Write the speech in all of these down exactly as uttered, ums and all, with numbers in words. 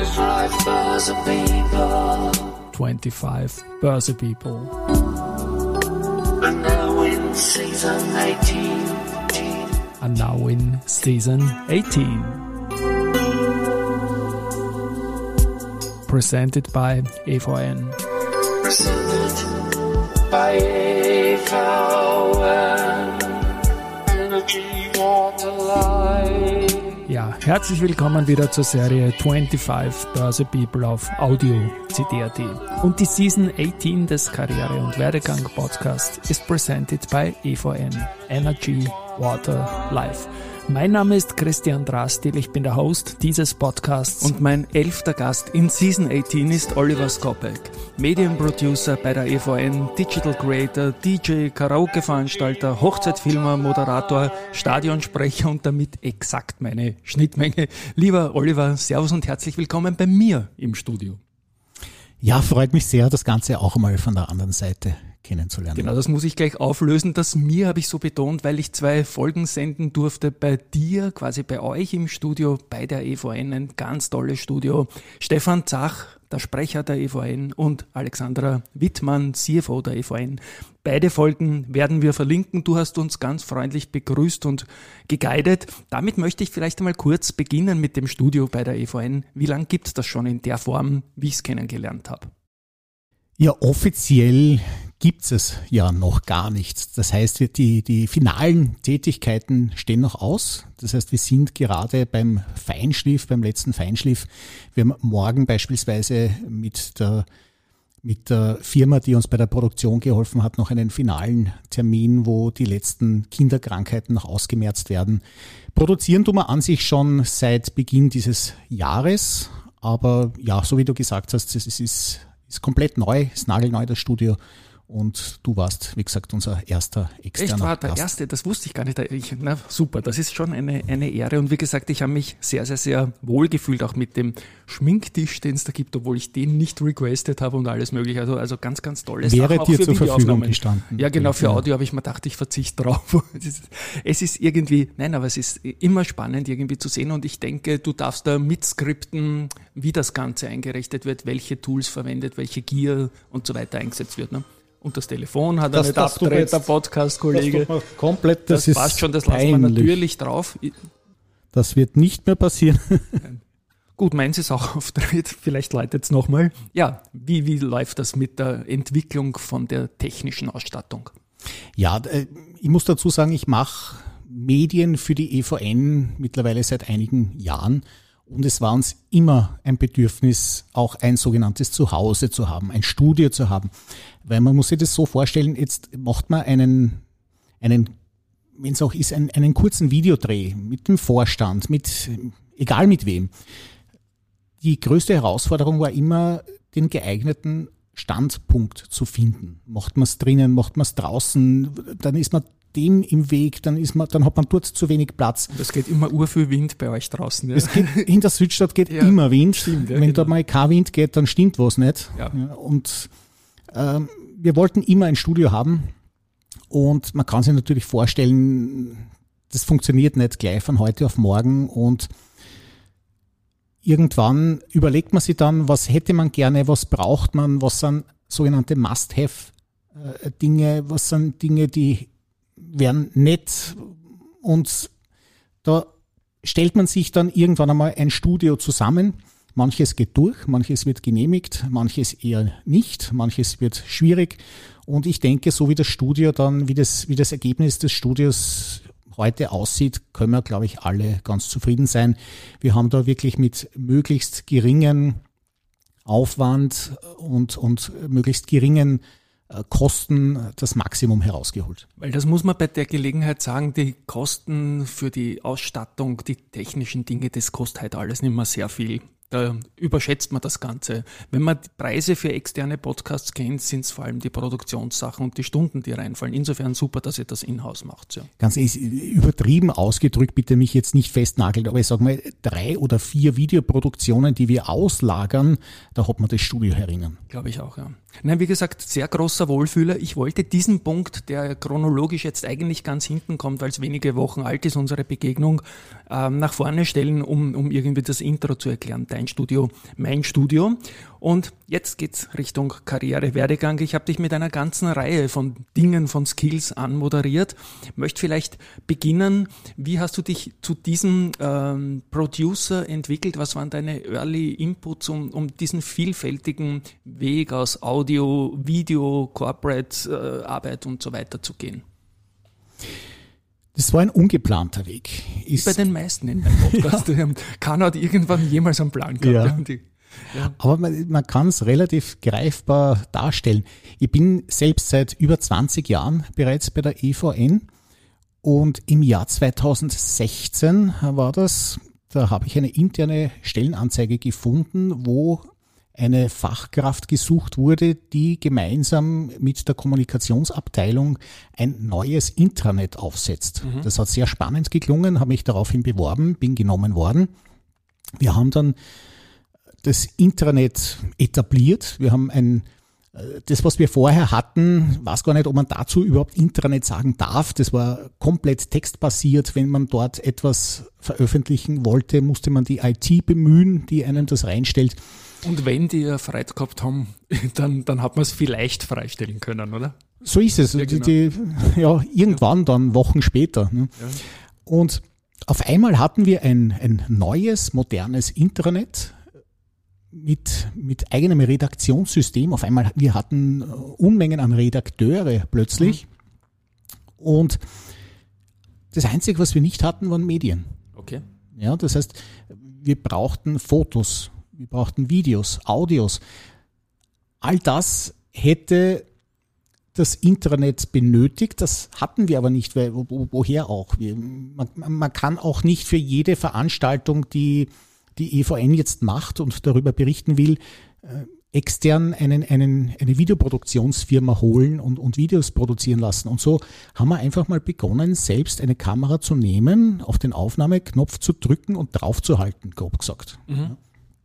twenty-five Börse People. twenty-five Börse People. And now in season eighteen. And now in season eighteen. Presented by E V N. Presented by E V N. Energy Water Life. Ja, herzlich willkommen wieder zur Serie twenty-five Börse People auf Audio C D punkt A T. Und die Season achtzehn des Karriere- und Werdegang-Podcast ist presented by E V N, Energy Water Life. Mein Name ist Christian Drastil, ich bin der Host dieses Podcasts. Und mein elfter Gast in Season achtzehn ist Oliver Skopek, Medienproducer bei der E V N, Digital Creator, D J, Karaoke-Veranstalter, Hochzeitfilmer, Moderator, Stadionsprecher und damit exakt meine Schnittmenge. Lieber Oliver, Servus und herzlich willkommen bei mir im Studio. Ja, freut mich sehr, das Ganze auch mal von der anderen Seite kennenzulernen. Genau, das muss ich gleich auflösen. Das mir habe ich so betont, weil ich zwei Folgen senden durfte bei dir, quasi bei euch im Studio, bei der E V N, ein ganz tolles Studio. Stefan Zach, der Sprecher der E V N, und Alexandra Wittmann, C F O der E V N. Beide Folgen werden wir verlinken. Du hast uns ganz freundlich begrüßt und geguidet. Damit möchte ich vielleicht einmal kurz beginnen mit dem Studio bei der E V N. Wie lange gibt es das schon in der Form, wie ich es kennengelernt habe? Ja, offiziell gibt es ja noch gar nichts. Das heißt, die, die finalen Tätigkeiten stehen noch aus. Das heißt, wir sind gerade beim Feinschliff, beim letzten Feinschliff. Wir haben morgen beispielsweise mit der, mit der Firma, die uns bei der Produktion geholfen hat, noch einen finalen Termin, wo die letzten Kinderkrankheiten noch ausgemerzt werden. Produzieren tun wir an sich schon seit Beginn dieses Jahres. Aber ja, so wie du gesagt hast, es ist, ist komplett neu, ist nagelneu das Studio. Und du warst, wie gesagt, unser erster externer Echt, war der Gast. Erste, das wusste ich gar nicht. Ich, na, super, das ist schon eine, eine Ehre. Und wie gesagt, ich habe mich sehr, sehr, sehr wohl gefühlt, auch mit dem Schminktisch, den es da gibt, obwohl ich den nicht requested habe und alles mögliche. Also, also ganz, ganz tolles. Wäre auch dir für zur Verfügung Videoaufnahmen gestanden. Ja, genau, für Ja. Audio habe ich mir gedacht, ich verzichte drauf. Es ist, es ist irgendwie, nein, aber es ist immer spannend irgendwie zu sehen. Und ich denke, du darfst da mitskripten, wie das Ganze eingerichtet wird, welche Tools verwendet, welche Gear und so weiter eingesetzt wird, ne? Und das Telefon hat er Das nicht darfst du abgedreht, der jetzt- Podcast-Kollege. Das tut mir komplett, Das, das, ist passt schon, das lassen wir peinlich. natürlich drauf. Das wird nicht mehr passieren. Gut, meins ist auch aufgedreht, vielleicht leitet es nochmal. Ja, wie, wie läuft das mit der Entwicklung von der technischen Ausstattung? Ja, äh, ich muss dazu sagen, ich mache Medien für die E V N mittlerweile seit einigen Jahren. Und es war uns immer ein Bedürfnis, auch ein sogenanntes Zuhause zu haben, ein Studio zu haben. Weil man muss sich das so vorstellen, jetzt macht man einen, einen wenn es auch ist, einen, einen kurzen Videodreh mit dem Vorstand, mit egal mit wem. Die größte Herausforderung war immer, den geeigneten Standpunkt zu finden. Macht man es drinnen, macht man es draußen, dann ist man dem im Weg, dann ist man, dann hat man dort zu wenig Platz. Das geht immer urviel Wind bei euch draußen. Ja. Es geht, in der Südstadt geht Ja, immer Wind. stimmt, ja, Wenn genau. da mal kein Wind geht, dann stimmt was nicht. Ja. Und ähm, wir wollten immer ein Studio haben. Und man kann sich natürlich vorstellen, das funktioniert nicht gleich von heute auf morgen. Und irgendwann überlegt man sich dann, was hätte man gerne, was braucht man, was sind sogenannte Must-Have-Dinge, was sind Dinge, die wären nett. Und da stellt man sich dann irgendwann einmal ein Studio zusammen. Manches geht durch, manches wird genehmigt, manches eher nicht, manches wird schwierig. Und ich denke, so wie das Studio dann, wie das, wie das Ergebnis des Studios heute aussieht, können wir, glaube ich, alle ganz zufrieden sein. Wir haben da wirklich mit möglichst geringen Aufwand und, und möglichst geringen Kosten das Maximum herausgeholt. Weil das muss man bei der Gelegenheit sagen, die Kosten für die Ausstattung, die technischen Dinge, das kostet halt alles nicht mehr sehr viel. Da überschätzt man das Ganze. Wenn man die Preise für externe Podcasts kennt, sind es vor allem die Produktionssachen und die Stunden, die reinfallen. Insofern super, dass ihr das in-house macht. Ja. Ganz ehrlich, übertrieben ausgedrückt, bitte mich jetzt nicht festnageln, aber ich sage mal, drei oder vier Videoproduktionen, die wir auslagern, da hat man das Studio herinnen. Glaube ich auch, ja. Nein, wie gesagt, sehr großer Wohlfühler. Ich wollte diesen Punkt, der chronologisch jetzt eigentlich ganz hinten kommt, weil es wenige Wochen alt ist, unsere Begegnung, ähm, nach vorne stellen, um, um irgendwie das Intro zu erklären. Dein Dein Studio, mein Studio. Und jetzt geht's Richtung Karriere, Werdegang. Ich habe dich mit einer ganzen Reihe von Dingen, von Skills anmoderiert. Möchte vielleicht beginnen, wie hast du dich zu diesem ähm, Producer entwickelt? Was waren deine Early Inputs, um, um diesen vielfältigen Weg aus Audio, Video, Corporate äh, Arbeit und so weiter zu gehen? Das war ein ungeplanter Weg. Ist bei den meisten in meinem Podcast. Ja. Keiner hat irgendwann jemals einen Plan gehabt. Ja. Die, ja. Aber man, man kann es relativ greifbar darstellen. Ich bin selbst seit über zwanzig Jahren bereits bei der E V N und im Jahr zweitausendsechzehn war das, da habe ich eine interne Stellenanzeige gefunden, wo eine Fachkraft gesucht wurde, die gemeinsam mit der Kommunikationsabteilung ein neues Intranet aufsetzt. Mhm. Das hat sehr spannend geklungen, habe mich daraufhin beworben, bin genommen worden. Wir haben dann das Intranet etabliert. Wir haben ein, das, was wir vorher hatten, weiß gar nicht, ob man dazu überhaupt Intranet sagen darf. Das war komplett textbasiert. Wenn man dort etwas veröffentlichen wollte, musste man die I T bemühen, die einem das reinstellt. Und wenn die ja frei gehabt haben, dann, dann hat man es vielleicht freistellen können, oder? So ist es. Ja, genau. die, die, ja irgendwann ja. dann, Wochen später. Ne? Ja. Und auf einmal hatten wir ein, ein neues, modernes Intranet mit, mit eigenem Redaktionssystem. Auf einmal, wir hatten Unmengen an Redakteure plötzlich. Mhm. Und das Einzige, was wir nicht hatten, waren Medien. Okay. Ja, das heißt, wir brauchten Fotos. Wir brauchten Videos, Audios. All das hätte das Intranet benötigt. Das hatten wir aber nicht, weil wo, woher auch? Wir, man, man kann auch nicht für jede Veranstaltung, die die E V N jetzt macht und darüber berichten will, äh, extern einen, einen, eine Videoproduktionsfirma holen und, und Videos produzieren lassen. Und so haben wir einfach mal begonnen, selbst eine Kamera zu nehmen, auf den Aufnahmeknopf zu drücken und draufzuhalten, grob gesagt. Mhm.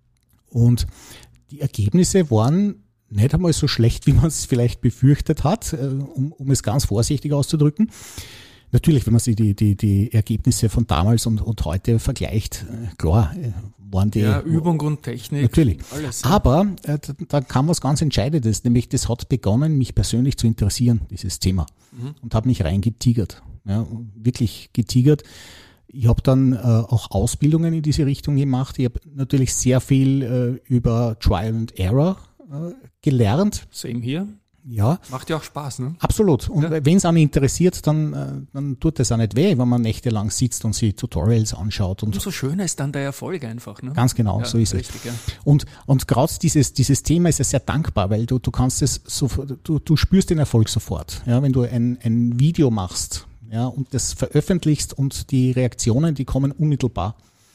Und die Ergebnisse waren nicht einmal so schlecht, wie man es vielleicht befürchtet hat, um, um es ganz vorsichtig auszudrücken. Natürlich, wenn man sich die, die, die Ergebnisse von damals und, und heute vergleicht, klar, waren die... Ja, Übung und Technik. Natürlich. Alles, ja. Aber äh, da kam was ganz Entscheidendes, nämlich das hat begonnen, mich persönlich zu interessieren, dieses Thema. Mhm. Und habe mich reingetigert. Ja, wirklich getigert. Ich habe dann äh, auch Ausbildungen in diese Richtung gemacht. Ich habe natürlich sehr viel äh, über Trial and Error äh, gelernt. Same hier. Ja. Macht ja auch Spaß, ne? Absolut. Und ja. wenn es einen interessiert, dann, äh, dann tut es auch nicht weh, wenn man nächtelang sitzt und sich Tutorials anschaut. Und umso schöner ist dann der Erfolg einfach, ne? Ganz genau, ja, so ist richtig, es. Ja. Und, und gerade dieses, dieses Thema ist ja sehr dankbar, weil du, du kannst es so, du, du spürst den Erfolg sofort. Ja, wenn du ein, ein Video machst, ja, und das veröffentlichst und die Reaktionen, die kommen unmittelbar.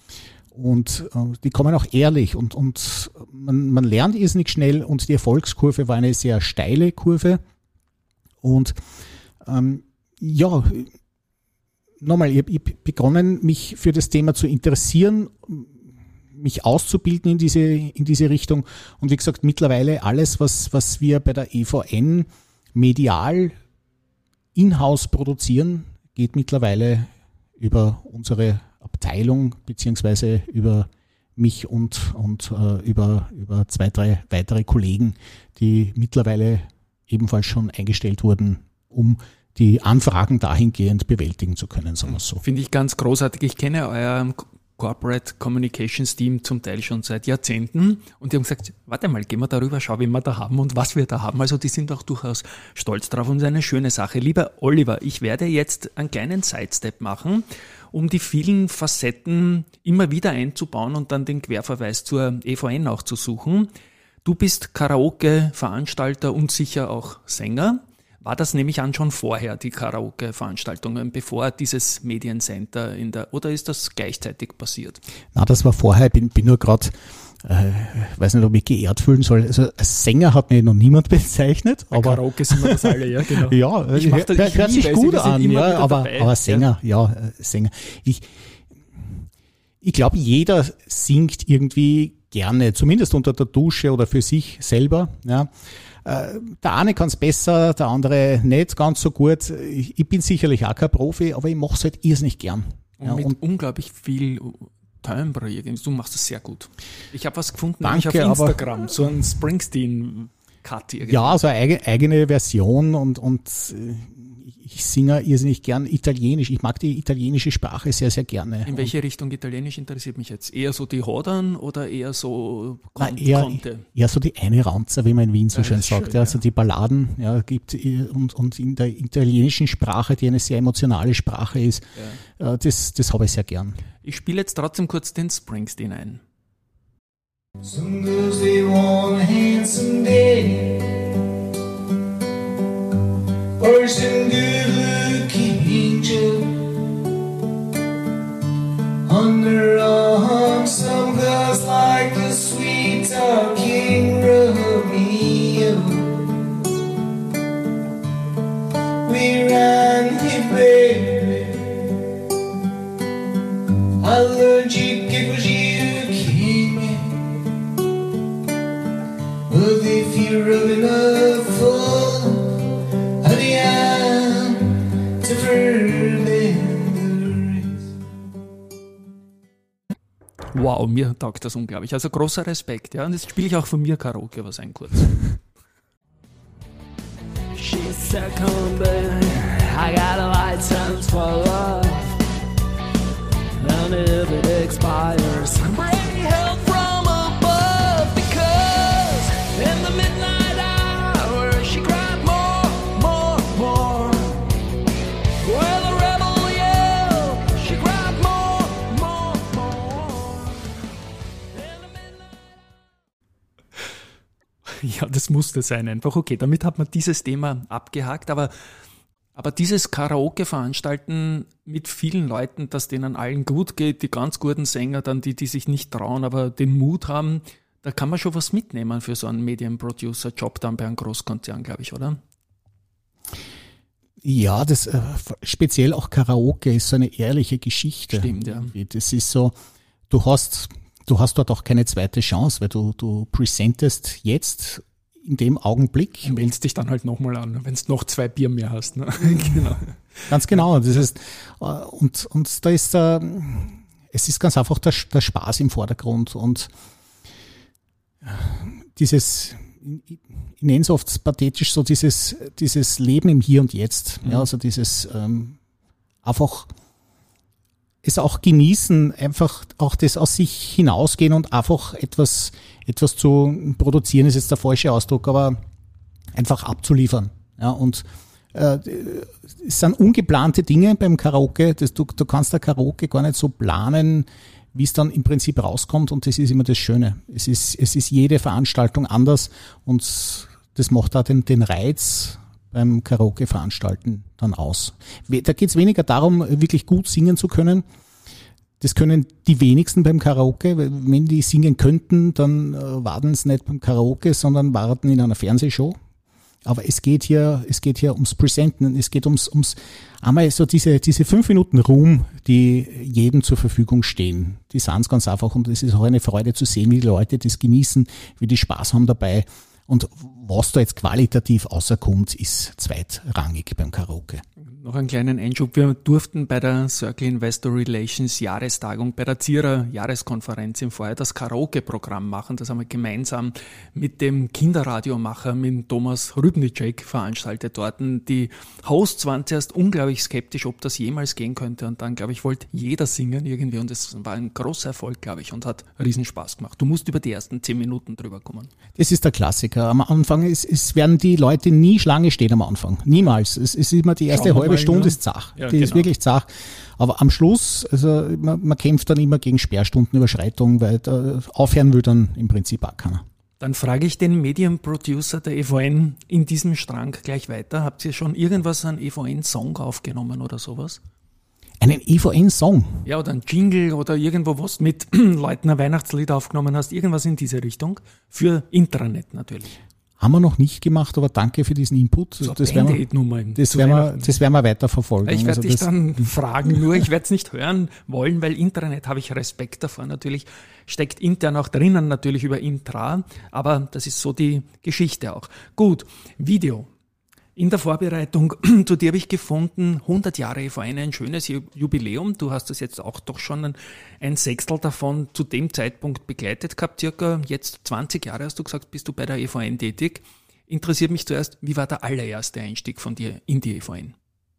Und äh, die kommen auch ehrlich und, und man, man lernt irrsinnig schnell und die Erfolgskurve war eine sehr steile Kurve. Und ähm, ja, nochmal, ich habe begonnen, mich für das Thema zu interessieren, mich auszubilden in diese, in diese Richtung. Und wie gesagt, mittlerweile alles, was, was wir bei der E V N medial in-house produzieren, geht mittlerweile über unsere Abteilung beziehungsweise über mich und, und äh, über, über zwei, drei weitere Kollegen, die mittlerweile ebenfalls schon eingestellt wurden, um die Anfragen dahingehend bewältigen zu können, sagen wir es so. Finde ich ganz großartig. Ich kenne euer Corporate Communications Team zum Teil schon seit Jahrzehnten und die haben gesagt, warte mal, gehen wir darüber, schau, wen wir da haben und was wir da haben. Also die sind auch durchaus stolz drauf und es ist eine schöne Sache. Lieber Oliver, ich werde jetzt einen kleinen Sidestep machen, um die vielen Facetten immer wieder einzubauen und dann den Querverweis zur E V N auch zu suchen. Du bist Karaoke-Veranstalter und sicher auch Sänger. War das, nehme ich an, schon vorher, die Karaoke-Veranstaltungen, bevor dieses Mediencenter in der, oder ist das gleichzeitig passiert? Na, das war vorher, ich bin, bin nur gerade, äh, weiß nicht, ob ich geehrt fühlen soll. Also als Sänger hat mich noch niemand bezeichnet. Bei aber Karaoke sind wir das alle, ja, genau. ja, ich mach das, hört, hört sich gut an, ja, aber, aber Sänger, ja, ja Sänger. Ich, ich glaube, jeder singt irgendwie gerne, zumindest unter der Dusche oder für sich selber, ja. Der eine kann es besser, der andere nicht ganz so gut. Ich bin sicherlich auch kein Profi, aber ich mache es halt irrsinnig gern. Und ja, mit und unglaublich viel Timbre irgendwie. Du machst das sehr gut. Ich habe was gefunden, Danke, nämlich auf Instagram, so ein Springsteen-Cut irgendwie. Ja, so eine eigene, eigene Version und, und ich singe irrsinnig gern Italienisch. Ich mag die italienische Sprache sehr, sehr gerne. In welche Richtung Italienisch interessiert mich jetzt? Eher so die Hodern oder eher so Kon- Na, eher, Conte? Eher so die eine Ranzer, wie man in Wien so ja, schön sagt. Schön, ja, also ja. die Balladen ja, gibt und, und in der italienischen Sprache, die eine sehr emotionale Sprache ist, ja. das, das habe ich sehr gern. Ich spiele jetzt trotzdem kurz den Springsteen ein. Some girls they want a handsome daddy, or some good-looking angel. Underarm, some girls like the sweet talking Romeo. We ran here, baby. I learned you it was you king. But if you're rubbing up full of the eye to further the race. Wow, mir taugt das unglaublich. Also großer Respekt, ja. Und jetzt spiele ich auch von mir Karaoke was ein kurz. She said, come baby, I got a license for love. And if it expires, I might need help from above. Because in the midnight hour, she cried more, more, more. Well, the rebel yelled, she cried more, more, more. In the midnight... Ja, das musste sein einfach. Okay, damit hat man dieses Thema abgehakt, aber Aber dieses Karaoke-Veranstalten mit vielen Leuten, dass denen allen gut geht, die ganz guten Sänger, dann die, die sich nicht trauen, aber den Mut haben, da kann man schon was mitnehmen für so einen Medienproducer-Job dann bei einem Großkonzern, glaube ich, oder? Ja, das äh, speziell auch Karaoke ist so eine ehrliche Geschichte. Stimmt, ja. Das ist so, du hast, du hast dort auch keine zweite Chance, weil du, du präsentest jetzt in dem Augenblick. Du meldest dich dann halt nochmal an, wenn du noch zwei Bier mehr hast. Ne? Genau. Ganz genau. Das ist, und, und da ist der, es ist ganz einfach der, der Spaß im Vordergrund und dieses, ich nenne es oft pathetisch, so dieses, dieses Leben im Hier und Jetzt. Mhm. Ja, also dieses ähm, einfach es auch genießen, einfach auch das aus sich hinausgehen und einfach etwas, etwas zu produzieren, ist jetzt der falsche Ausdruck, aber einfach abzuliefern. Ja, und äh, es sind ungeplante Dinge beim Karaoke. Das, du, du kannst der Karaoke gar nicht so planen, wie es dann im Prinzip rauskommt, und das ist immer das Schöne. Es ist, es ist jede Veranstaltung anders und das macht da den, den Reiz beim Karaoke-Veranstalten dann aus. Da geht es weniger darum, wirklich gut singen zu können. Das können die wenigsten beim Karaoke. Wenn die singen könnten, dann warten sie nicht beim Karaoke, sondern warten in einer Fernsehshow. Aber es geht hier, es geht hier ums Präsenten, es geht ums, ums einmal so diese, diese fünf Minuten Ruhm, die jedem zur Verfügung stehen. Die sind es ganz einfach, und es ist auch eine Freude zu sehen, wie die Leute das genießen, wie die Spaß haben dabei. Und was da jetzt qualitativ außerkommt, ist zweitrangig beim Karaoke. Noch einen kleinen Einschub. Wir durften bei der Circle Investor Relations Jahrestagung, bei der Z I R A Jahreskonferenz im Vorjahr das Karaoke-Programm machen. Das haben wir gemeinsam mit dem Kinderradiomacher, mit Thomas Rübnicek veranstaltet dort. Die Hosts waren zuerst unglaublich skeptisch, ob das jemals gehen könnte. Und dann, glaube ich, wollte jeder singen irgendwie. Und es war ein großer Erfolg, glaube ich, und hat riesen Spaß gemacht. Du musst über die ersten zehn Minuten drüber kommen. Das ist der Klassiker. Am Anfang ist, es werden die Leute nie Schlange stehen am Anfang. Niemals. Es ist immer die erste halbe Stunde ist zach. Ja, die genau. ist wirklich zach. Aber am Schluss, also man, man kämpft dann immer gegen Sperrstundenüberschreitung, weil da aufhören will dann im Prinzip auch keiner. Dann frage ich den Medienproducer der E V N in diesem Strang gleich weiter. Habt ihr schon irgendwas an E V N-Song aufgenommen oder sowas? Einen E V N-Song? Ja, oder ein Jingle oder irgendwo, was mit Leuten ein Weihnachtslied aufgenommen hast. Irgendwas in diese Richtung. Für Intranet natürlich. Haben wir noch nicht gemacht, aber danke für diesen Input. So das werden wir, das werden wir, das werden wir weiter verfolgen. Ich werde also dich dann fragen, nur ich werde es nicht hören wollen, weil Intranet habe ich Respekt davor. Natürlich steckt intern auch drinnen, natürlich über Intra, aber das ist so die Geschichte auch. Gut, Video. In der Vorbereitung zu dir habe ich gefunden, hundert Jahre E V N, ein schönes Jubiläum. Du hast das jetzt auch doch schon ein, ein Sechstel davon zu dem Zeitpunkt begleitet gehabt. Circa jetzt zwanzig Jahre, hast du gesagt, bist du bei der E V N tätig. Interessiert mich zuerst, wie war der allererste Einstieg von dir in die E V N?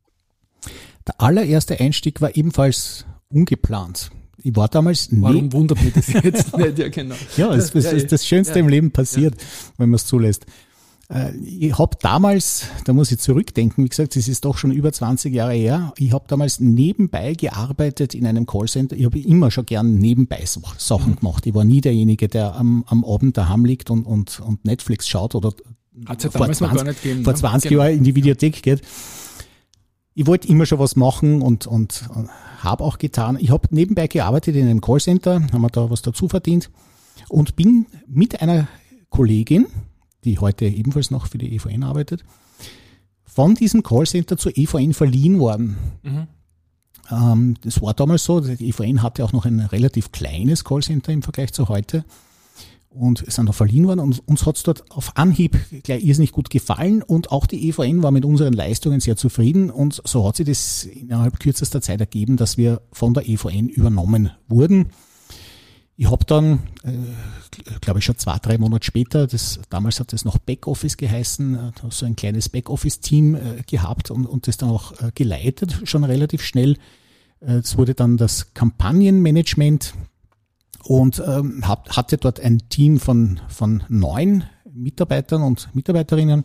Der allererste Einstieg war ebenfalls ungeplant. Ich war damals... Warum wundert mich das jetzt nicht? Ja, genau. Ja, es ist ja, das Schönste ja. im Leben passiert, ja. wenn man es zulässt. Ich habe damals, da muss ich zurückdenken, wie gesagt, das ist doch schon über zwanzig Jahre her, ich habe damals nebenbei gearbeitet in einem Callcenter. Ich habe immer schon gern nebenbei Sachen mhm. gemacht. Ich war nie derjenige, der am, am Abend daheim liegt und, und, und Netflix schaut oder Hat's ja vor damals zwanzig, noch gar nicht gegeben, vor zwanzig genau. Jahren in die Videothek geht. Ich wollte immer schon was machen und, und, und habe auch getan. Ich habe nebenbei gearbeitet in einem Callcenter, haben wir da was dazu verdient und bin mit einer Kollegin, die heute ebenfalls noch für die E V N arbeitet, von diesem Callcenter zur E V N verliehen worden. Mhm. Ähm, das war damals so, die E V N hatte auch noch ein relativ kleines Callcenter im Vergleich zu heute und sind da verliehen worden und uns hat es dort auf Anhieb gleich irrsinnig gut gefallen und auch die E V N war mit unseren Leistungen sehr zufrieden und so hat sich das innerhalb kürzester Zeit ergeben, dass wir von der E V N übernommen wurden. Ich habe dann, äh, glaube ich schon zwei, drei Monate später, das, damals hat das noch Backoffice geheißen, äh, so ein kleines Backoffice-Team äh, gehabt und, und das dann auch äh, geleitet, schon relativ schnell. Es äh, wurde dann das Kampagnenmanagement und ähm, hab, hatte dort ein Team von, von neun Mitarbeitern und Mitarbeiterinnen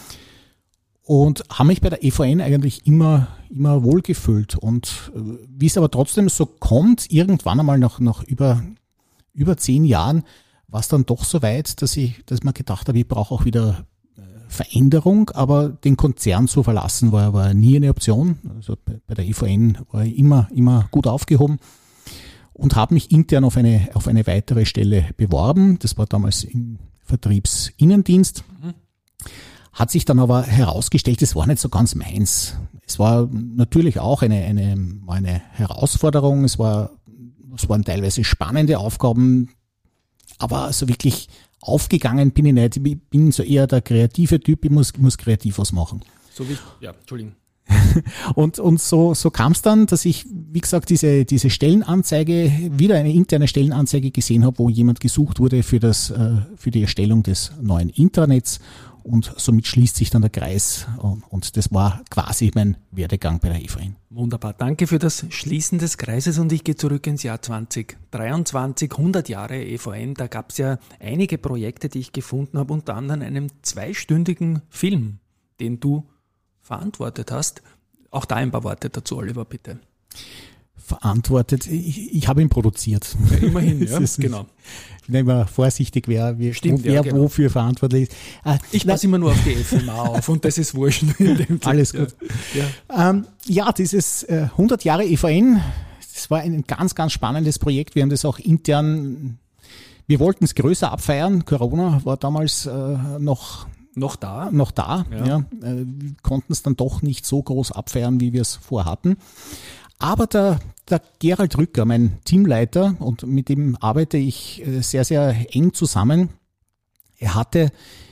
und habe mich bei der E V N eigentlich immer, immer wohlgefühlt. Und äh, wie es aber trotzdem so kommt, irgendwann einmal nach, nach über über zehn Jahren war es dann doch so weit, dass ich, dass man gedacht habe, ich brauche auch wieder Veränderung, aber den Konzern zu verlassen war, war nie eine Option. Also bei der E V N war ich immer, immer gut aufgehoben und habe mich intern auf eine, auf eine weitere Stelle beworben. Das war damals im Vertriebsinnendienst. Mhm. Hat sich dann aber herausgestellt, es war nicht so ganz meins. Es war natürlich auch eine, eine, eine Herausforderung. Es war Es waren teilweise spannende Aufgaben, aber so wirklich aufgegangen bin ich nicht. Ich bin so eher der kreative Typ, ich muss, muss kreativ was machen. So wie, ja, Entschuldigung. und und so, so kam es dann, dass ich, wie gesagt, diese, diese Stellenanzeige, wieder eine interne Stellenanzeige gesehen habe, wo jemand gesucht wurde für, das, für die Erstellung des neuen Intranets. Und somit schließt sich dann der Kreis und das war quasi mein Werdegang bei der E V N. Wunderbar, danke für das Schließen des Kreises und ich gehe zurück ins Jahr zwanzig dreiundzwanzig, hundert Jahre E V N. Da gab es ja einige Projekte, die ich gefunden habe, unter anderem einen zweistündigen Film, den du verantwortet hast. Auch da ein paar Worte dazu, Oliver, bitte. Verantwortet, ich, ich habe ihn produziert. Ja, immerhin, ja, ist, genau. Ich bin immer vorsichtig, wer, wer, Stimmt, wer ja, genau. wofür verantwortlich ist. Äh, ich passe immer nur auf die F M A auf und das ist wurscht. Alles gut. Ja, ja. Ähm, ja dieses äh, hundert Jahre E V N, das war ein ganz, ganz spannendes Projekt. Wir haben das auch intern, wir wollten es größer abfeiern. Corona war damals äh, noch Noch da? Noch da, ja. ja. Äh, wir konnten es dann doch nicht so groß abfeiern, wie wir es vorhatten. Aber der, der Gerald Rücker, mein Teamleiter, und mit dem arbeite ich sehr, sehr eng zusammen, er hatte,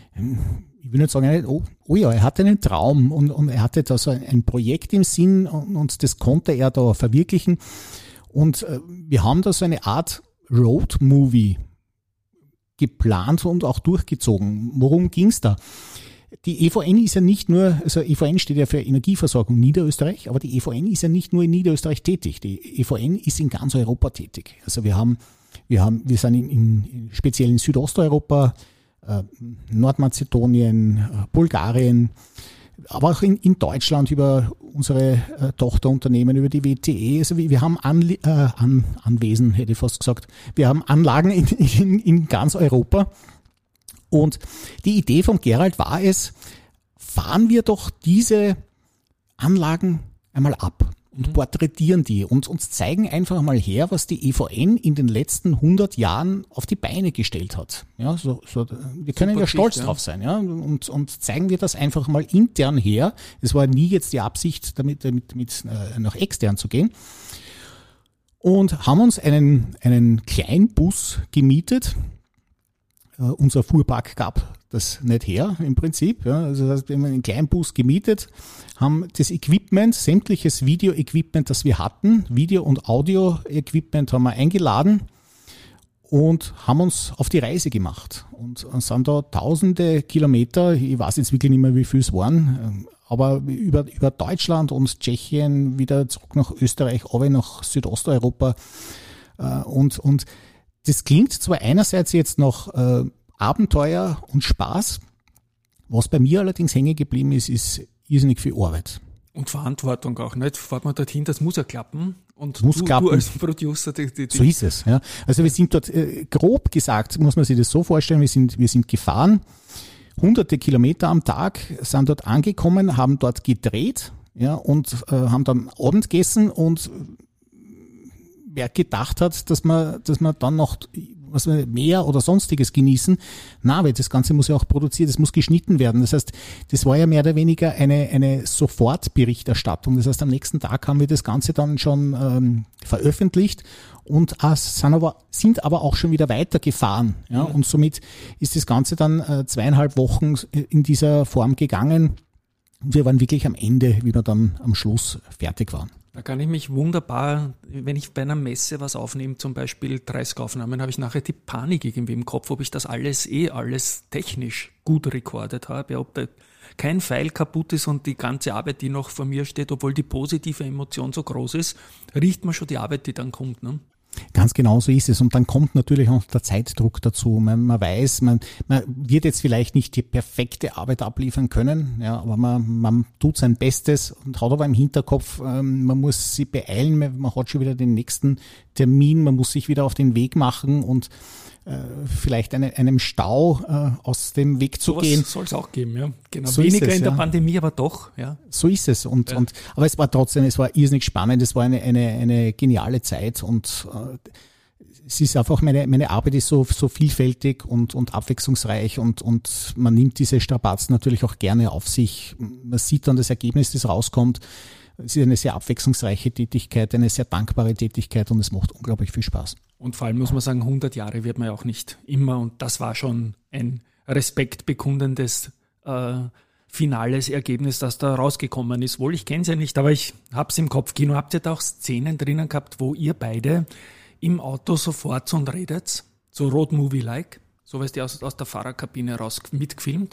ich will nicht sagen, oh, oh ja, er hatte einen Traum und, und er hatte da so ein Projekt im Sinn und, und das konnte er da verwirklichen. Und wir haben da so eine Art Road-Movie geplant und auch durchgezogen. Worum ging's da? Die E V N ist ja nicht nur, also E V N steht ja für Energieversorgung Niederösterreich, aber die E V N ist ja nicht nur in Niederösterreich tätig. Die E V N ist in ganz Europa tätig. Also wir haben, wir haben, wir sind in, in speziell in Südosteuropa, äh, Nordmazedonien, äh, Bulgarien, aber auch in, in Deutschland über unsere äh, Tochterunternehmen, über die W T E. Also wir, wir haben Anli- äh, An, Anwesen, hätte ich fast gesagt. Wir haben Anlagen in, in, in ganz Europa. Und die Idee von Gerald war es, fahren wir doch diese Anlagen einmal ab und porträtieren die und uns zeigen einfach mal her, was die E V N in den letzten hundert Jahren auf die Beine gestellt hat. Ja, so, so, wir können Super ja stolz Geschichte, drauf sein, ja, und, und zeigen wir das einfach mal intern her. Es war nie jetzt die Absicht, damit, damit, mit, äh, nach extern zu gehen. Und haben uns einen, einen Kleinbus gemietet, äh, unser Fuhrpark gab das nicht her im Prinzip. Ja. Also das heißt, wir haben einen kleinen Bus gemietet, haben das Equipment, sämtliches Video-Equipment, das wir hatten, Video- und Audio-Equipment haben wir eingeladen und haben uns auf die Reise gemacht und sind da tausende Kilometer, ich weiß jetzt wirklich nicht mehr, wie viel es waren, aber über, über Deutschland und Tschechien wieder zurück nach Österreich, aber nach Südosteuropa und, und das klingt zwar einerseits jetzt noch äh, Abenteuer und Spaß, was bei mir allerdings hängen geblieben ist, ist irrsinnig viel Arbeit. Und Verantwortung auch, nicht? Fahrt man dorthin, das muss ja klappen. Und muss du, klappen. du als Producer, die, die, die so ist es. Ja. Also wir sind dort, äh, grob gesagt, muss man sich das so vorstellen, wir sind, wir sind gefahren, hunderte Kilometer am Tag, sind dort angekommen, haben dort gedreht, ja, und äh, haben dann Abend gegessen und wer gedacht hat, dass man, dass man dann noch was mehr oder sonstiges genießen. Na, weil das Ganze muss ja auch produziert, das muss geschnitten werden. Das heißt, das war ja mehr oder weniger eine, eine Sofortberichterstattung. Das heißt, am nächsten Tag haben wir das Ganze dann schon ähm, veröffentlicht und äh, sind, aber, sind aber auch schon wieder weitergefahren. Ja? Mhm. Und somit ist das Ganze dann äh, zweieinhalb Wochen in dieser Form gegangen. Und wir waren wirklich am Ende, wie wir dann am Schluss fertig waren. Da kann ich mich wunderbar, wenn ich bei einer Messe was aufnehme, zum Beispiel dreißig Aufnahmen, habe ich nachher die Panik irgendwie im Kopf, ob ich das alles eh alles technisch gut rekordet habe, ob da kein Pfeil kaputt ist und die ganze Arbeit, die noch vor mir steht, obwohl die positive Emotion so groß ist, riecht man schon die Arbeit, die dann kommt, ne? Ganz genau so ist es. Und dann kommt natürlich auch der Zeitdruck dazu. Man, man weiß, man, man wird jetzt vielleicht nicht die perfekte Arbeit abliefern können, ja, aber man, man tut sein Bestes und hat aber im Hinterkopf, ähm, man muss sich beeilen, man hat schon wieder den nächsten Termin, man muss sich wieder auf den Weg machen und äh, vielleicht eine, einem Stau äh, aus dem Weg zu so gehen. Soll es auch geben, ja. Genau. So Weniger es, in der ja. Pandemie, aber doch, ja. So ist es. Und, ja. und, aber es war trotzdem, es war irrsinnig spannend, es war eine, eine, eine geniale Zeit und äh, es ist einfach, meine, meine Arbeit ist so, so vielfältig und, und abwechslungsreich und, und man nimmt diese Strapazen natürlich auch gerne auf sich. Man sieht dann das Ergebnis, das rauskommt. Es ist eine sehr abwechslungsreiche Tätigkeit, eine sehr dankbare Tätigkeit und es macht unglaublich viel Spaß. Und vor allem muss man sagen, hundert Jahre wird man ja auch nicht immer und das war schon ein respektbekundendes äh, finales Ergebnis, das da rausgekommen ist. Wohl, ich kenne es ja nicht, aber ich habe es im Kopfkino. Habt ihr da auch Szenen drinnen gehabt, wo ihr beide im Auto sofort und redet, so Road-Movie-like, so weißt du, aus, aus der Fahrerkabine raus mitgefilmt?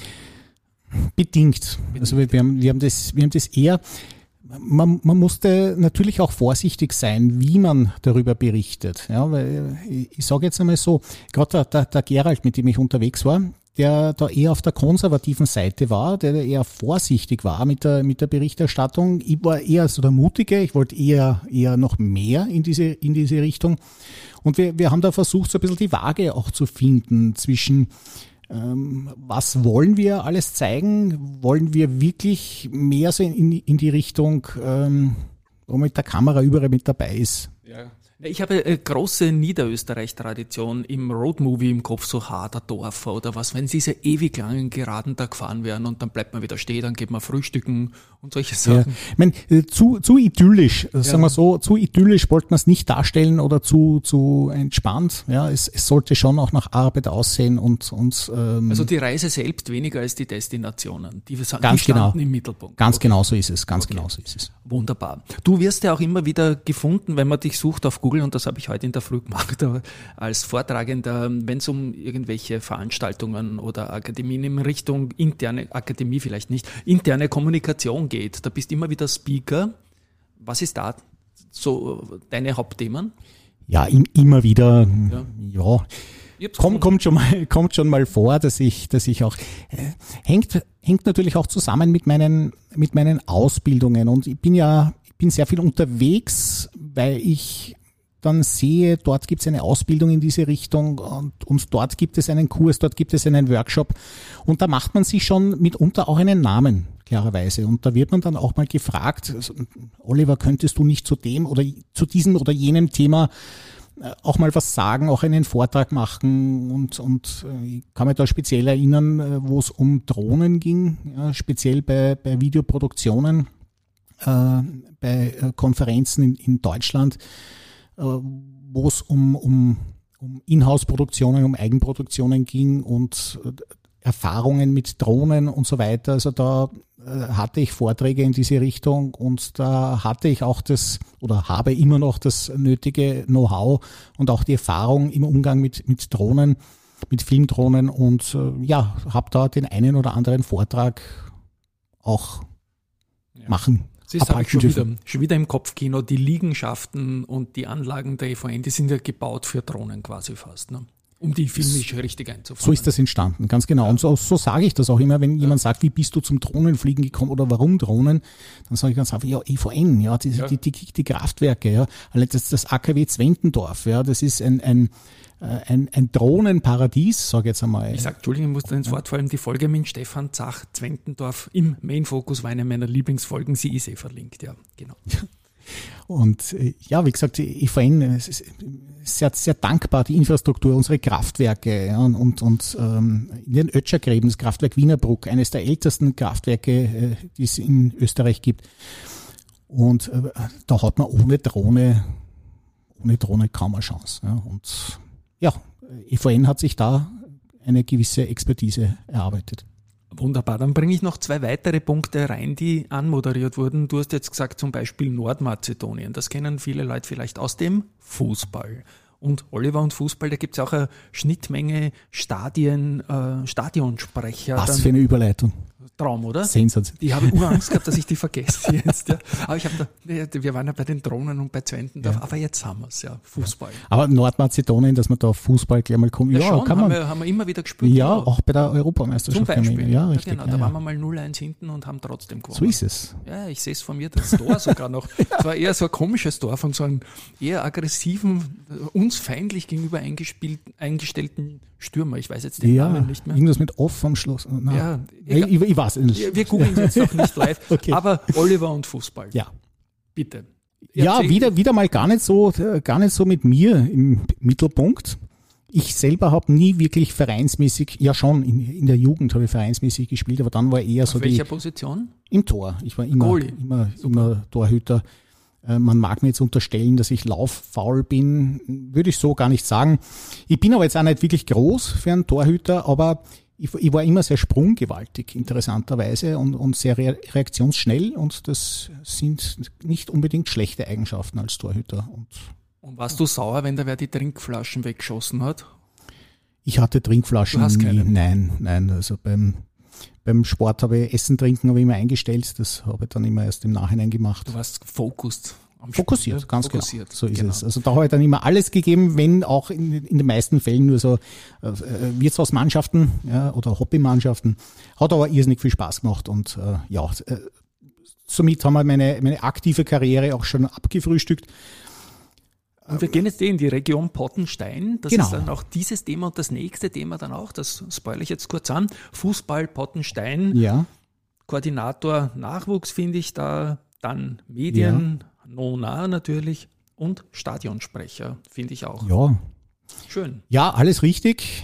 Bedingt. Also wir, wir, haben, wir, haben das, wir haben das eher, man, man musste natürlich auch vorsichtig sein, wie man darüber berichtet. Ja, weil ich, ich sage jetzt einmal so, gerade der, der, der Gerald, mit dem ich unterwegs war, der da eher auf der konservativen Seite war, der eher vorsichtig war mit der, mit der Berichterstattung. Ich war eher so der Mutige, ich wollte eher, eher noch mehr in diese, in diese Richtung. Und wir, wir haben da versucht, so ein bisschen die Waage auch zu finden zwischen, ähm, was wollen wir alles zeigen? Wollen wir wirklich mehr so in, in die Richtung, ähm, wo mit der Kamera überall mit dabei ist? Ja. Ich habe eine große Niederösterreich-Tradition im Roadmovie im Kopf, so Haderdorfer oder was, wenn diese ewig langen Geraden da gefahren werden und dann bleibt man wieder stehen, dann geht man frühstücken und solche Sachen. Ja. Ich meine, zu, zu idyllisch, ja. sagen wir so, zu idyllisch wollte man es nicht darstellen oder zu, zu entspannt. Ja, es, es sollte schon auch nach Arbeit aussehen und, und ähm, also die Reise selbst weniger als die Destinationen. Die, die ganz standen genau. im Mittelpunkt. Ganz okay. genau so ist es, ganz okay. genau so ist es. Wunderbar. Du wirst ja auch immer wieder gefunden, wenn man dich sucht auf Google, und das habe ich heute in der Früh gemacht, als Vortragender, wenn es um irgendwelche Veranstaltungen oder Akademien in Richtung interne, Akademie vielleicht nicht, interne Kommunikation geht. Da bist immer wieder Speaker. Was ist da so deine Hauptthemen? Ja, im, immer wieder, ja. ja. Kommt, kommt schon mal, kommt schon mal vor, dass ich, dass ich auch, äh, hängt, hängt natürlich auch zusammen mit meinen, mit meinen Ausbildungen. Und ich bin ja, ich bin sehr viel unterwegs, weil ich dann sehe, dort gibt es eine Ausbildung in diese Richtung und, und dort gibt es einen Kurs, dort gibt es einen Workshop und da macht man sich schon mitunter auch einen Namen, klarerweise. Und da wird man dann auch mal gefragt, also, Oliver, könntest du nicht zu dem oder zu diesem oder jenem Thema auch mal was sagen, auch einen Vortrag machen und, und ich kann mich da speziell erinnern, wo es um Drohnen ging, ja, speziell bei, bei Videoproduktionen, äh, bei Konferenzen in, in Deutschland, wo es um, um um Inhouse-Produktionen, um Eigenproduktionen ging und Erfahrungen mit Drohnen und so weiter. Also da hatte ich Vorträge in diese Richtung und da hatte ich auch das oder habe immer noch das nötige Know-how und auch die Erfahrung im Umgang mit, mit Drohnen, mit Filmdrohnen und äh, ja, habe da den einen oder anderen Vortrag auch ja. machen. Das habe ich schon wieder, schon wieder im Kopfkino. Die Liegenschaften und die Anlagen der E V N, die sind ja gebaut für Drohnen quasi fast, ne? Um die filmisch richtig einzufangen. So ist das entstanden, ganz genau. Ja. Und so, so sage ich das auch immer, wenn ja. jemand sagt, wie bist du zum Drohnenfliegen gekommen oder warum Drohnen, dann sage ich ganz einfach, ja, E V N, ja, die, ja. die, die, die Kraftwerke, ja, das, das A K W Zwentendorf, ja, das ist ein, ein, ein, ein Drohnenparadies, sage ich jetzt einmal. Ich sage, Entschuldigung, ich muss da ins Wort fallen, die Folge mit Stefan Zach, Zwentendorf im Main-Focus war eine meiner Lieblingsfolgen, sie ist eh verlinkt, ja, genau. Und ja, wie gesagt, die E V N ist sehr, sehr dankbar, die Infrastruktur, unsere Kraftwerke ja, und, und ähm, in den Ötschergräben, das Kraftwerk Wienerbruck, eines der ältesten Kraftwerke, äh, die es in Österreich gibt. Und äh, da hat man ohne Drohne, ohne Drohne kaum eine Chance. Ja. Und ja, E V N hat sich da eine gewisse Expertise erarbeitet. Wunderbar, dann bringe ich noch zwei weitere Punkte rein, die anmoderiert wurden. Du hast jetzt gesagt zum Beispiel Nordmazedonien. Das kennen viele Leute vielleicht aus dem Fußball. Und Oliver und Fußball, da gibt es auch eine Schnittmenge Stadien, äh, Stadionsprecher. Was für eine Überleitung. Traum, oder? Sensationell. Ich habe nur Angst gehabt, dass ich die vergesse jetzt. Ja. Aber ich habe da, wir waren ja bei den Drohnen und bei Zwentendorf, ja. aber jetzt haben wir es, ja, Fußball. Aber Nordmazedonien, dass man da auf Fußball gleich mal kommt, ja, ja schon, kann haben man. Wir, haben wir immer wieder gespielt. Ja, ja, auch bei der Europameisterschaft. Zum Beispiel. Ja, richtig. Ja, genau, ja, da ja. waren wir mal null eins hinten und haben trotzdem gewonnen. So ist es. Ja, ich sehe es von mir, das Tor sogar noch. Es war eher so ein komisches Tor von so einem eher aggressiven, uns feindlich gegenüber eingestellten Stürmer. Ich weiß jetzt den ja, Namen nicht mehr. Irgendwas mit off am Schluss. Na, ja, ich, ich, ich weiß nicht. Wir, wir googeln es jetzt noch nicht live, okay. aber Oliver und Fußball. Ja. Bitte. Ja, wieder, wieder mal gar nicht so, gar nicht so mit mir im Mittelpunkt. Ich selber habe nie wirklich vereinsmäßig, ja schon, in, in der Jugend habe ich vereinsmäßig gespielt, aber dann war eher Auf so welcher die... Position? Im Tor. Ich war immer, Goalie. immer, immer Torhüter. Man mag mir jetzt unterstellen, dass ich lauffaul bin, würde ich so gar nicht sagen. Ich bin aber jetzt auch nicht wirklich groß für einen Torhüter, aber ich, ich war immer sehr sprunggewaltig, interessanterweise, und, und sehr re- reaktionsschnell, und das sind nicht unbedingt schlechte Eigenschaften als Torhüter. Und, und warst du sauer, wenn da wer die Trinkflaschen weggeschossen hat? Ich hatte Trinkflaschen du hast nie. Keine. Nein, nein, also beim Beim Sport habe ich Essen, Trinken habe ich immer eingestellt. Das habe ich dann immer erst im Nachhinein gemacht. Du warst focused. Am Fokussiert, Spiel, ganz fokussiert. genau. So ist genau. es. Also da habe ich dann immer alles gegeben, wenn auch in, in den meisten Fällen nur so äh, Wirtshausmannschaften ja, oder Hobbymannschaften. Hat aber irrsinnig viel Spaß gemacht, und äh, ja, äh, somit haben wir meine, meine aktive Karriere auch schon abgefrühstückt. Und wir gehen jetzt eh in die Region Pottenstein. Das Genau. ist dann auch dieses Thema und das nächste Thema dann auch, das spoilere ich jetzt kurz an. Fußball Pottenstein, Ja. Koordinator Nachwuchs finde ich da, dann Medien, Nona natürlich und Stadionsprecher finde ich auch. Ja. Schön. Ja, alles richtig.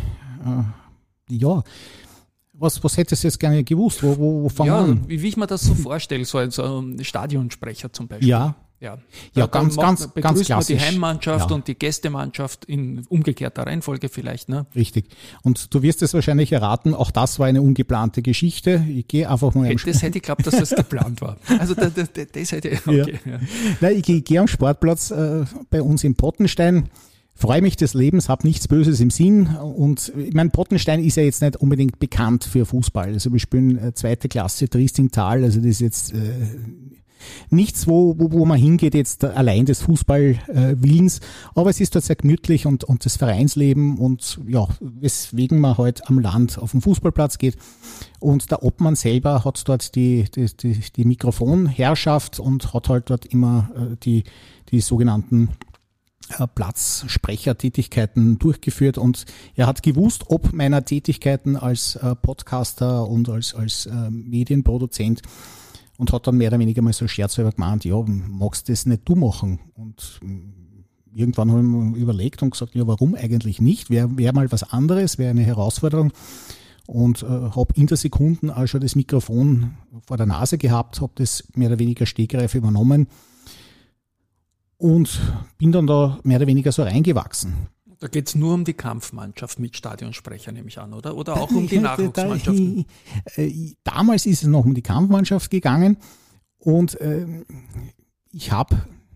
Äh, ja. Was, was hättest du jetzt gerne gewusst? Wo, wo, wo fangen wir Ja, an? wie, wie ich mir das so vorstelle, so ein, so ein Stadionsprecher zum Beispiel. Ja. Ja, Ja, Da- da ganz, macht- ganz, begrüßt ganz man klassisch. die Heimmannschaft Ja. und die Gästemannschaft in umgekehrter Reihenfolge vielleicht, ne? Richtig. Und du wirst es wahrscheinlich erraten, auch das war eine ungeplante Geschichte. Ich gehe einfach mal am Hätte, das hätte ich geglaubt, dass das geplant war. Also das, das, das hätte okay, ja. Nein, ich, ich gehe am Sportplatz äh, bei uns in Pottenstein, freue mich des Lebens, habe nichts Böses im Sinn, und ich mein, Pottenstein ist ja jetzt nicht unbedingt bekannt für Fußball. Also wir spielen äh, zweite Klasse Triestingtal, also das ist jetzt äh, nichts, wo, wo, wo man hingeht jetzt allein des Fußballwillens, äh, aber es ist dort sehr gemütlich, und, und das Vereinsleben, und ja, weswegen man halt am Land auf den Fußballplatz geht. Und der Obmann selber hat dort die, die, die, die Mikrofonherrschaft und hat halt dort immer äh, die, die sogenannten äh, Platzsprechertätigkeiten durchgeführt, und er hat gewusst, ob meiner Tätigkeiten als äh, Podcaster und als, als äh, Medienproduzent, und hat dann mehr oder weniger mal so scherzhalber gemeint, ja, magst du das nicht du machen? Und irgendwann habe ich mir überlegt und gesagt, ja, warum eigentlich nicht? Wäre wär mal was anderes, wäre eine Herausforderung. Und äh, habe in der Sekunden auch schon das Mikrofon vor der Nase gehabt, habe das mehr oder weniger stegreif übernommen und bin dann da mehr oder weniger so reingewachsen. Da geht es nur um die Kampfmannschaft mit Stadionsprecher, nehme ich an, oder? Oder auch um die Nachwuchsmannschaften? Damals ist es noch um die Kampfmannschaft gegangen und äh, ich habe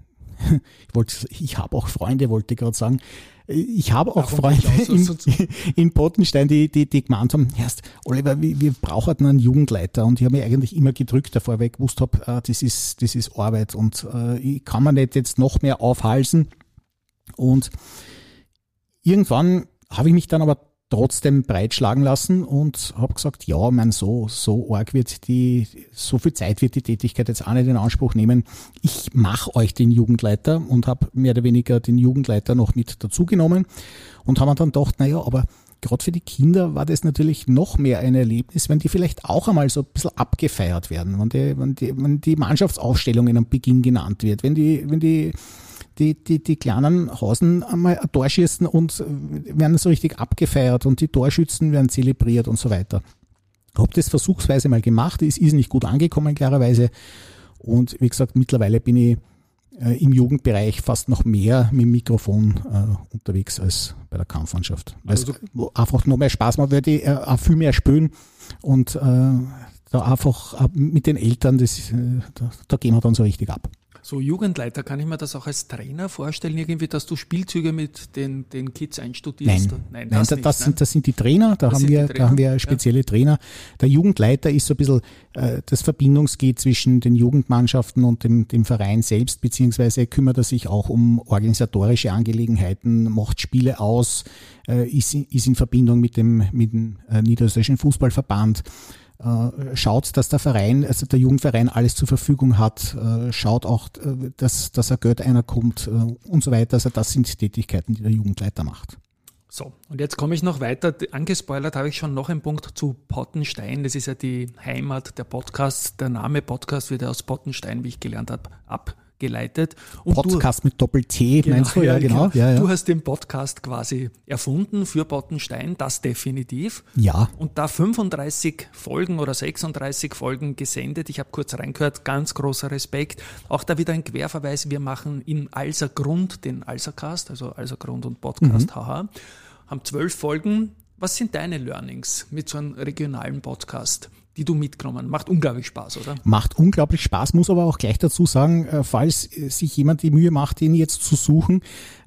ich wollte, ich habe auch Freunde, wollte ich gerade sagen, ich habe auch Darum Freunde auch so, in, so, so. in Pottenstein, die, die, die gemeint haben, erst Oliver, wir, wir brauchen einen Jugendleiter und ich habe mich eigentlich immer gedrückt davor, weil ich gewusst habe, äh, das ist, das ist Arbeit und äh, ich kann mir nicht jetzt noch mehr aufhalsen. Und irgendwann habe ich mich dann aber trotzdem breitschlagen lassen und habe gesagt, ja, mein, so, so arg wird die, so viel Zeit wird die Tätigkeit jetzt auch nicht in Anspruch nehmen. Ich mache euch den Jugendleiter und habe mehr oder weniger den Jugendleiter noch mit dazugenommen und haben dann gedacht, naja, aber gerade für die Kinder war das natürlich noch mehr ein Erlebnis, wenn die vielleicht auch einmal so ein bisschen abgefeiert werden, wenn die, wenn die, wenn die Mannschaftsaufstellungen am Beginn genannt wird, wenn die, wenn die Die, die, die kleinen Hasen einmal ein Tor schießen und werden so richtig abgefeiert und die Torschützen werden zelebriert und so weiter. Ich habe das versuchsweise mal gemacht, es ist nicht gut angekommen, klarerweise. Und wie gesagt, mittlerweile bin ich äh, im Jugendbereich fast noch mehr mit dem Mikrofon äh, unterwegs als bei der Kampfmannschaft. Weil also, es einfach noch mehr Spaß macht, weil die äh, auch viel mehr spielen und äh, da einfach äh, mit den Eltern, das, äh, da, da gehen wir dann so richtig ab. So Jugendleiter, kann ich mir das auch als Trainer vorstellen, irgendwie, dass du Spielzüge mit den, den Kids einstudierst? Nein, Nein, das, Nein, nicht, das, sind, das sind die Trainer, da, haben wir, Trainer? da haben wir spezielle ja. Trainer. Der Jugendleiter ist so ein bisschen äh, das Verbindungsglied zwischen den Jugendmannschaften und dem, dem Verein selbst, beziehungsweise kümmert er sich auch um organisatorische Angelegenheiten, macht Spiele aus, äh, ist, ist in Verbindung mit dem, mit dem äh, Niederösterreichischen Fußballverband. Schaut, dass der Verein, also der Jugendverein alles zur Verfügung hat, schaut auch, dass, dass er Geld einerkommt und so weiter. Also das sind Tätigkeiten, die der Jugendleiter macht. So, und jetzt komme ich noch weiter. Angespoilert habe ich schon noch einen Punkt zu Pottenstein. Das ist ja die Heimat der Podcasts. Der Name Podcast wird ja aus Pottenstein, wie ich gelernt habe, abgeleitet. Und Podcast du, mit Doppel-T, genau, meinst du? Ja, genau. genau. Ja, ja. Du hast den Podcast quasi erfunden für Pottenstein, das definitiv. Ja. Und da fünfunddreißig Folgen oder sechsunddreißig Folgen gesendet. Ich habe kurz reingehört, ganz großer Respekt. Auch da wieder ein Querverweis. Wir machen in Alser Grund den Alsercast, also Alser Grund und Podcast, mhm. haha. Haben zwölf Folgen. Was sind deine Learnings mit so einem regionalen Podcast, die du mitgenommen? Macht unglaublich Spaß, oder? Macht unglaublich Spaß, muss aber auch gleich dazu sagen, falls sich jemand die Mühe macht, den jetzt zu suchen.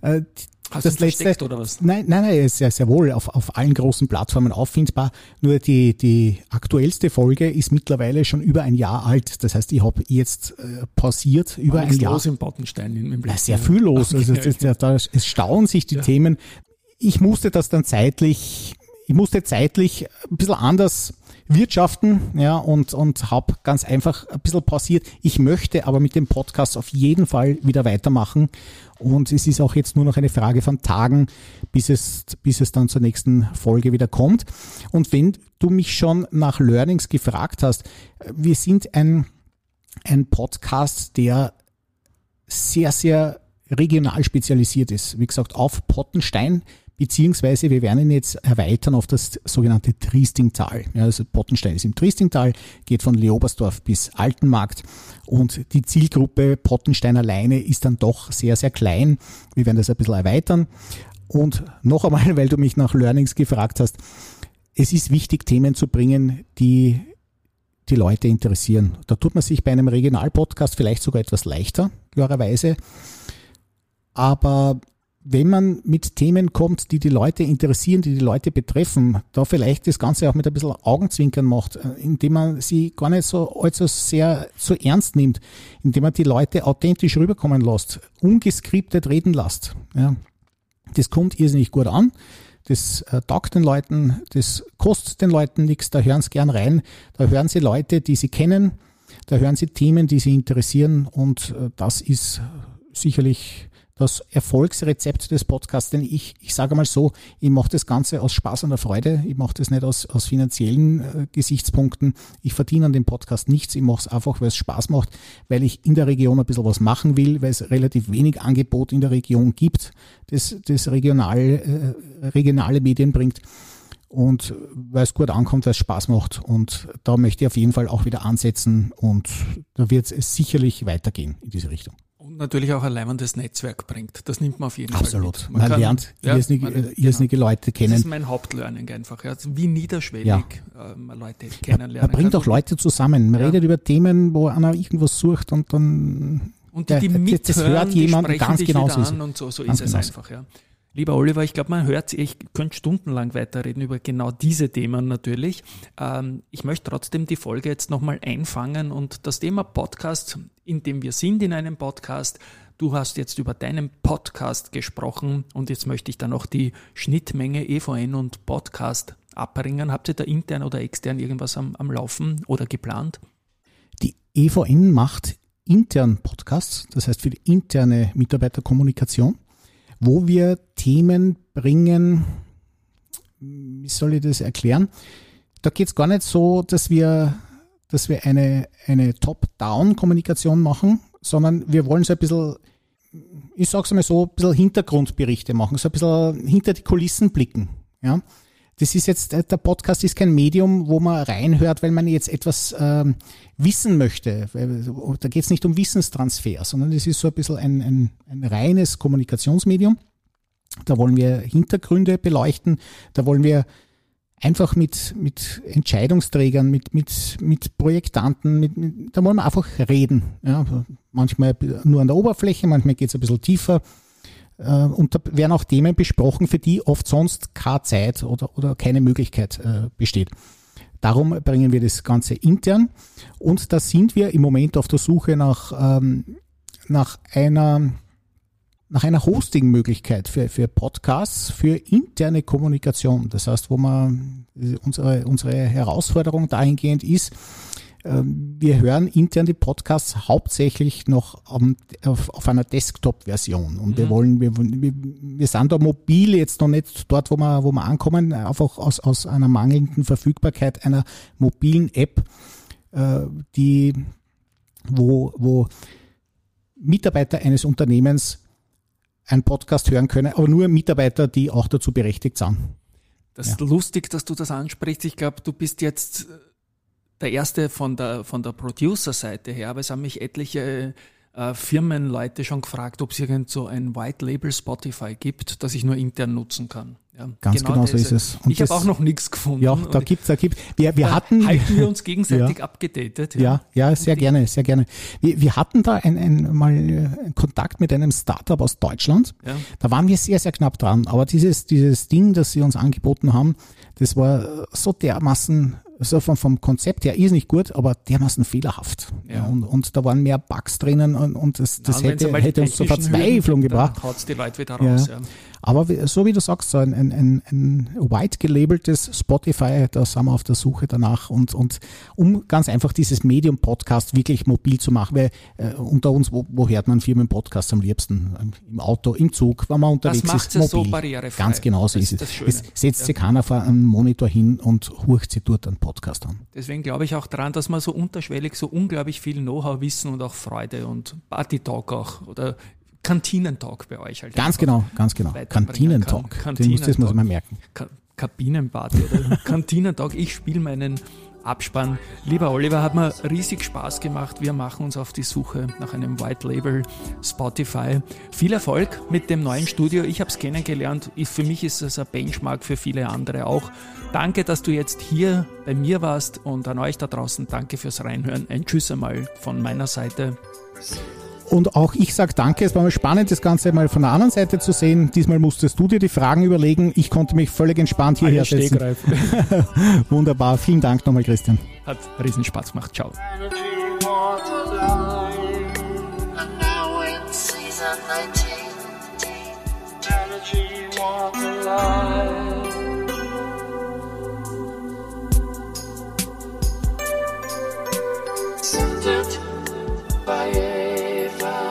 Hast das du letzte, versteckt oder was? Nein, nein, nein, ist ja sehr wohl auf, auf allen großen Plattformen auffindbar. Nur die, die aktuellste Folge ist mittlerweile schon über ein Jahr alt. Das heißt, ich habe jetzt äh, pausiert über War ein Jahr. Los im Pottenstein im, im ja, sehr viel los. Okay, also okay. Da, da, es stauen sich die ja. Themen. Ich musste das dann zeitlich, ich musste zeitlich ein bisschen anders wirtschaften, ja, und, und habe ganz einfach ein bisschen pausiert. Ich möchte aber mit dem Podcast auf jeden Fall wieder weitermachen. Und es ist auch jetzt nur noch eine Frage von Tagen, bis es, bis es dann zur nächsten Folge wieder kommt. Und wenn du mich schon nach Learnings gefragt hast, wir sind ein, ein Podcast, der sehr, sehr regional spezialisiert ist. Wie gesagt, auf Pottenstein, beziehungsweise wir werden ihn jetzt erweitern auf das sogenannte Triestingtal. Ja, also Pottenstein ist im Triestingtal, geht von Leobersdorf bis Altenmarkt und die Zielgruppe Pottenstein alleine ist dann doch sehr, sehr klein. Wir werden das ein bisschen erweitern. Und noch einmal, weil du mich nach Learnings gefragt hast, es ist wichtig, Themen zu bringen, die die Leute interessieren. Da tut man sich bei einem Regionalpodcast vielleicht sogar etwas leichter, klarerweise. Aber wenn man mit Themen kommt, die die Leute interessieren, die die Leute betreffen, da vielleicht das Ganze auch mit ein bisschen Augenzwinkern macht, indem man sie gar nicht so allzu sehr so ernst nimmt, indem man die Leute authentisch rüberkommen lässt, ungeskriptet reden lässt. Ja, das kommt irrsinnig gut an, das äh, taugt den Leuten, das kostet den Leuten nichts, da hören sie gern rein, da hören sie Leute, die sie kennen, da hören sie Themen, die sie interessieren und äh, das ist sicherlich das Erfolgsrezept des Podcasts, denn ich, ich sage mal so, ich mache das Ganze aus Spaß und der Freude, ich mache das nicht aus, aus finanziellen äh, Gesichtspunkten, ich verdiene an dem Podcast nichts, ich mache es einfach, weil es Spaß macht, weil ich in der Region ein bisschen was machen will, weil es relativ wenig Angebot in der Region gibt, das, das regional, äh, regionale Medien bringt und weil es gut ankommt, weil es Spaß macht und da möchte ich auf jeden Fall auch wieder ansetzen und da wird es sicherlich weitergehen in diese Richtung. Und natürlich auch ein leibendes Netzwerk bringt. Das nimmt man auf jeden Absolut. Fall mit. Man, man kann, lernt ja, irrsinnige, man, irrsinnige genau. Leute kennen. Das ist mein Hauptlearning einfach. Ja. Wie niederschwellig ja. äh, man Leute Man, kennenlernen man bringt kann. auch Leute zusammen. Man Ja. redet über Themen, wo einer irgendwas sucht und dann Und die, die ja, mithören, das hört die jemand sprechen ganz dich genau wieder so ist an es. und so, so Ganz ist es genau so. einfach. Ja. Lieber Oliver, ich glaube, man hört, ich könnte stundenlang weiterreden über genau diese Themen natürlich. Ähm, ich möchte trotzdem die Folge jetzt nochmal einfangen und das Thema Podcast, in dem wir sind in einem Podcast, du hast jetzt über deinen Podcast gesprochen und jetzt möchte ich dann auch die Schnittmenge E V N und Podcast abbringen. Habt ihr da intern oder extern irgendwas am, am Laufen oder geplant? Die E V N macht intern Podcasts, das heißt für die interne Mitarbeiterkommunikation, wo wir Themen bringen, wie soll ich das erklären? Da geht es gar nicht so, dass wir, dass wir eine, eine Top-Down-Kommunikation machen, sondern wir wollen so ein bisschen, ich sag's mal so, ein bisschen Hintergrundberichte machen, so ein bisschen hinter die Kulissen blicken. Ja? Das ist jetzt, der Podcast ist kein Medium, wo man reinhört, weil man jetzt etwas ähm, wissen möchte. Da geht es nicht um Wissenstransfer, sondern es ist so ein bisschen ein, ein, ein reines Kommunikationsmedium. Da wollen wir Hintergründe beleuchten, da wollen wir einfach mit, mit Entscheidungsträgern, mit, mit, mit Projektanten, mit, mit, da wollen wir einfach reden. Ja, manchmal nur an der Oberfläche, manchmal geht es ein bisschen tiefer. Und da werden auch Themen besprochen, für die oft sonst keine Zeit oder, oder keine Möglichkeit äh, besteht. Darum bringen wir das Ganze intern und da sind wir im Moment auf der Suche nach, ähm, nach einer, nach einer Hosting-Möglichkeit für, für Podcasts, für interne Kommunikation. Das heißt, wo man unsere, unsere Herausforderung dahingehend ist, wir hören intern die Podcasts hauptsächlich noch auf, auf einer Desktop-Version und mhm. wir wollen, wir, wir, wir sind da mobil jetzt noch nicht dort, wo wir, wo wir ankommen, einfach aus, aus einer mangelnden Verfügbarkeit einer mobilen App, die, wo, wo Mitarbeiter eines Unternehmens einen Podcast hören können, aber nur Mitarbeiter, die auch dazu berechtigt sind. Das ist ja lustig, dass du das ansprichst. Ich glaube, du bist jetzt der erste von der, von der Producer-Seite her, aber es haben mich etliche äh, Firmenleute schon gefragt, ob es irgend so ein White-Label Spotify gibt, das ich nur intern nutzen kann. Ja, Ganz genau, genau so ist es. Und ich habe auch noch nichts gefunden. Ja, da gibt's, da gibt's. Wir, wir hatten. Halten wir uns gegenseitig ja, abgedatet. Ja, ja, ja sehr die, gerne, sehr gerne. Wir, wir hatten da ein, ein, mal einen Kontakt mit einem Startup aus Deutschland. Ja. Da waren wir sehr, sehr knapp dran. Aber dieses, dieses Ding, das sie uns angeboten haben, das war so dermaßen, so vom, vom Konzept her ist nicht gut, aber dermaßen fehlerhaft. Ja. Und, und da waren mehr Bugs drinnen und, und das, das ja, hätte, hätte uns zur Verzweiflung gebracht. Dann haut's die Leute wieder raus. Ja. Ja. Aber so wie du sagst, so ein, ein, ein, ein white gelabeltes Spotify, da sind wir auf der Suche danach und, und um ganz einfach dieses Medium-Podcast wirklich mobil zu machen, weil äh, unter uns, wo, wo hört man Firmen-Podcasts am liebsten? Im Auto, im Zug, wenn man unterwegs das ist, mobil. So barrierefrei. Ganz genau so das ist es. es. Es setzt ja. sich keiner vor einen Monitor hin und hurcht sich dort einen Podcast an. Deswegen glaube ich auch daran, dass man so unterschwellig so unglaublich viel Know-how, Wissen und auch Freude und Party-Talk auch oder Kantinentalk bei euch halt. Ganz genau, ganz genau. Kantinentalk. Kan Den muss, das muss man merken. Ka Kabinenparty oder Kantinentalk. Ich spiele meinen Abspann. Lieber Oliver, hat mir riesig Spaß gemacht. Wir machen uns auf die Suche nach einem White Label Spotify. Viel Erfolg mit dem neuen Studio. Ich habe es kennengelernt. Ich, für mich ist es ein Benchmark, für viele andere auch. Danke, dass du jetzt hier bei mir warst und an euch da draußen danke fürs Reinhören. Ein Tschüss einmal von meiner Seite. Und auch ich sage danke, es war mal spannend, das Ganze mal von der anderen Seite zu sehen. Diesmal musstest du dir die Fragen überlegen. Ich konnte mich völlig entspannt hierher setzen. Wunderbar, vielen Dank nochmal, Christian. Hat riesen Spaß gemacht, ciao.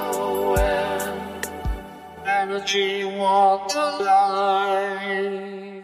Energy walked the line.